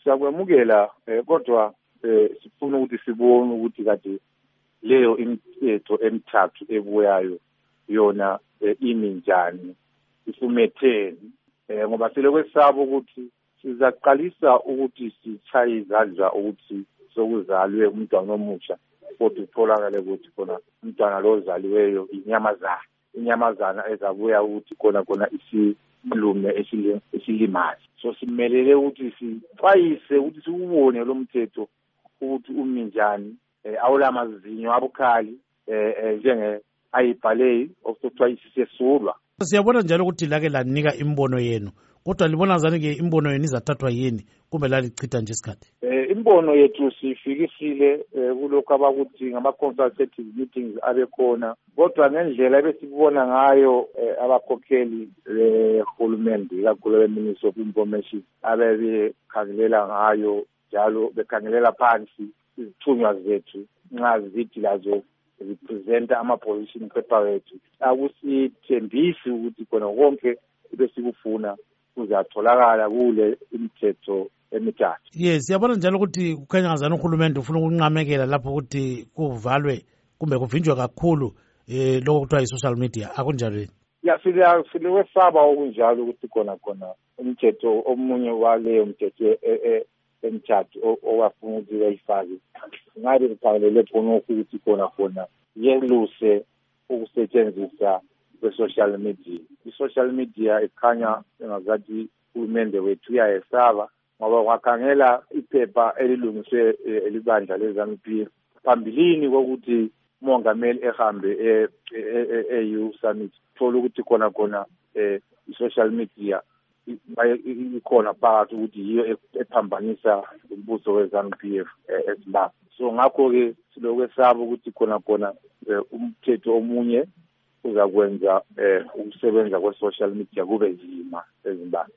siyakwemukela kodwa sifuna ukuthi sibone ukuthi kade leyo imithetho emithathu ebuyayo yona imi njani ifumetheni ngoba silokwesaba ukuthi sizaqalisa ukuthi sichaye izandla ukuthi sokuzalwe umntwana omusha kodwa utholakale ukuthi khona umntwana lo ozaliweyo inyamazana ezabuya ukuthi khona isilume esilimazi. So simelele ukuthi sixwayise ukuthi siwubone lo mthetho ukuthi umi njani awulamazinyo abukhali njenge ayibhale okuxwayisise solwa. Siyabona njalo ukuthi lake lanika imbono yenu kodwa libona ngani ke imbono yenu izathathwa yini kumbe lalichitha nje isikhathi? Imbono yethu sifikisile kulokho abakuthi ngama-consultative meetings abekhona kodwa ngendlela ebesibona ngayo abakhokheli lehulumende ikakhulu be-Ministry of Information abebekhangelela ngayo njalo bekhangelela phansi izithunywa zethu nxa zithi lazo zipresenta ama-position paper wethu akusithembisi ukuthi khona konke besikufuna kuzatholakala kule imithetho emithathu. Yes, siyabona njalo ukuthi kukhanya ngazana uhulumende ufuna ukunqamekela lapho ukuthi kuvalwe kumbe kuvinjwe kakhulu lokho kuthiwa yi-social media akunjalo yini? Ya silokwesaba okunjalo ukuthi khona umthetho omunye waleyo mthetho emithathu owafuna ukuthi bayifake ngabe kukhangelele khonokho ukuthi khona yeluse ukusetshenziswa kwe-social media. I-social media ikhanya engazathi uhulumende wethu uyayesaba ngoba wakhangela iphepha elilungiswe elibandla leZANU-PF phambilini kokuthi umongameli ehambe e-EU summit thola ukuthi khona i-social media ikhona phakathi ukuthi yiyo ephambanisa umbuso weZANU-PF eZimbabwe. So ngakho-ke silokwesaba ukuthi khona umthetho omunye uzakwenza ukusebenza kwe-social media kube nzima eZimbabwe.